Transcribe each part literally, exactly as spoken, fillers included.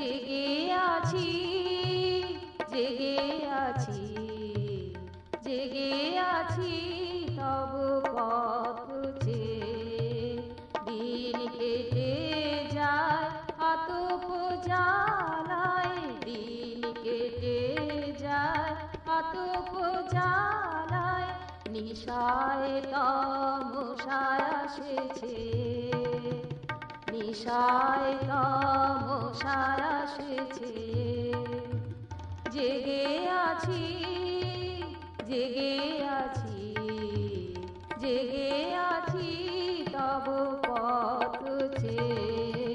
জেগে আছি জেগে আছি জেগে আছি তব পথ চেয়ে দিন কেটে যায় আতপ জ্বালায় দিন কেটে যায় আতপ জ্বালায় নিশায় তমসায় আসেছে নিশায় তমসায় আসেছে জেগে আছি জেগে আছি জেগে আছি তব পথ চেয়ে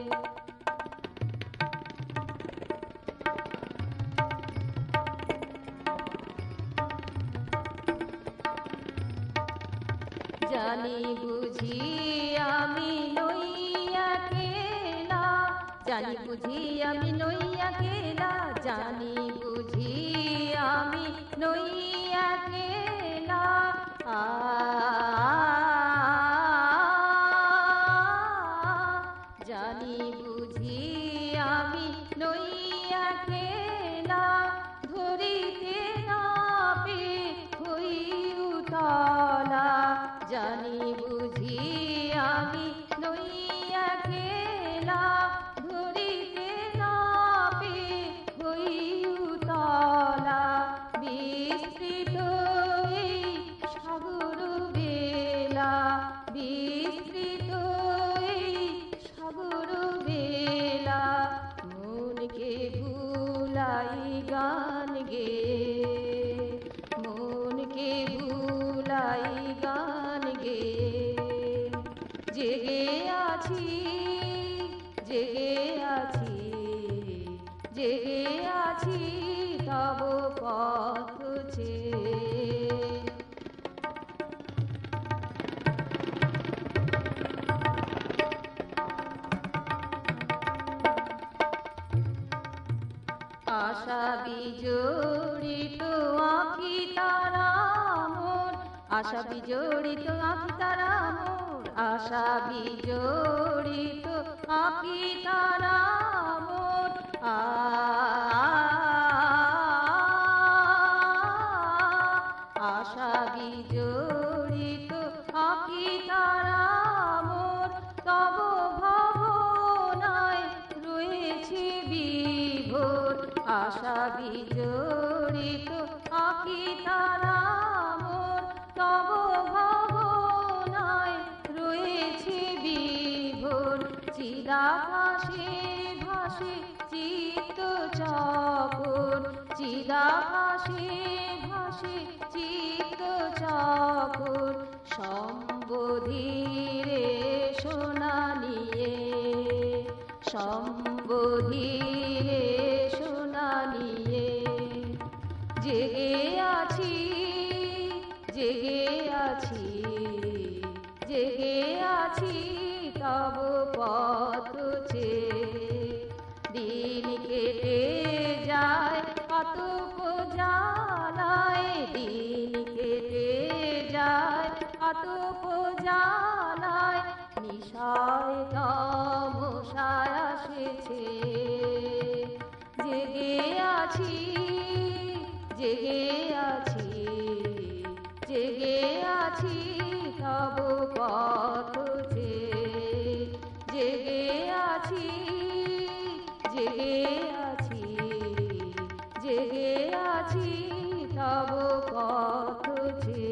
জানি বুঝি আমি নই একলা জানি বুঝি আমি নই একলা জানি বুঝি আমি নই একলা আ জানি বুঝি আমি নই একলা ধরিতে না পেয়ে হই উতলা জানি বুঝি আমি নই একলা ধরিতে না পেয়ে হই উতলা বিস্তৃত এই সাগর বেলা বিস্তৃত এই সাগর বেলা মনকে ভুলাই গান গে মনকে ভুলাই গান গে জেগে আছি জেগে আছি জেগে আছি তব পথ চেয়ে আশা বিজড়িত আঁখি তারা মোর আশা বিজড়িত আঁখি তারা মোর আশা বিজড়িত আঁখি তারা মোর আ আশা বিজড়িত আঁখি তারা মোর তব ভাবনায় রয়েছে বিভোর আশা বিজড়িত আঁখি তারা মোর তব ভাবনায় রয়েছে বিভোর চিদাকাশে ভাসে চিত্ত চকর চিদাকাশে ভাসে চিত্ত চকর সম্বোধিরে সোনা নিয়ে সম্বোধিরে সোনা নিয়ে জেগে আছি জেগে আছি জেগে আছি তব পথ চেয়ে দিন কেটে যায় আতপ জ্বালায় দিন কেটে যায় আতপ জ্বালায় নিশায় তমসায় আসেছে জেগে আছি জেগে আছি জেগে আছি তব পথ চেয়ে জেগে আছি জেগে আছি জেগে আছি তব পথ চেয়ে।